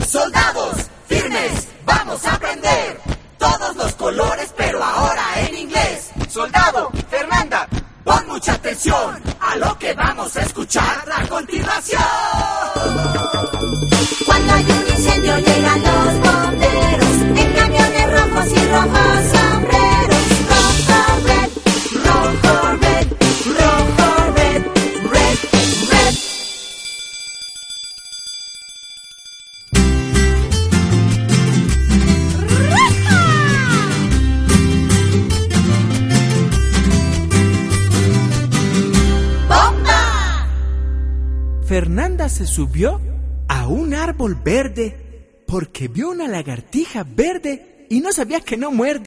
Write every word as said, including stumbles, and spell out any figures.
Soldados, firmes, vamos a aprender todos los colores, pero ahora en inglés. Soldado, Fernanda, pon mucha atención a lo que vamos a escuchar a continuación. Cuando hay un incendio llegan los bomberos en camiones rojos y rojos sombreros. Rojo, red, rojo, red, rojo, red, red, red. ¡Bomba! Fernanda se subió a un árbol verde porque vio una lagartija verde y no sabía que no muerde.